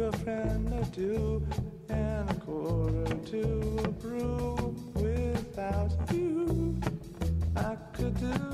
a friend or two, and a quarter to a brew. Without you, I could do